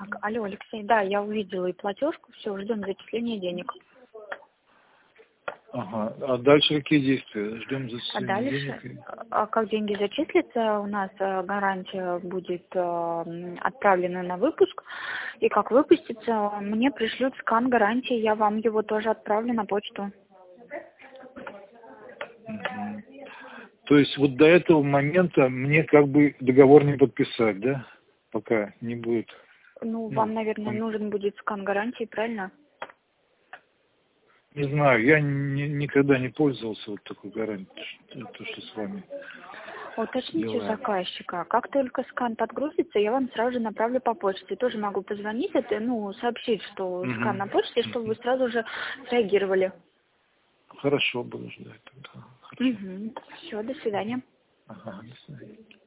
Так, алло, Алексей, да, я увидела и платежку, все, ждем зачисления денег. Ага, а дальше какие действия? Ждем А зачисления дальше, денег? как деньги зачислятся, у нас гарантия будет отправлена на выпуск, и как выпустится, мне пришлют скан гарантии, я вам его тоже отправлю на почту. Угу. То есть вот до этого момента мне как бы договор не подписать, да? Пока не будет. Ну, вам, наверное, нужен будет скан гарантии, правильно? Не знаю, я никогда не пользовался вот такой гарантией, то, что с вами Уточните у делаем. заказчика. Как только скан подгрузится, я вам сразу же направлю по почте. Тоже могу позвонить, это, сообщить, что скан на почте, чтобы вы сразу же среагировали. Хорошо, буду ждать тогда. Хорошо. Все, до свидания. Ага, до свидания.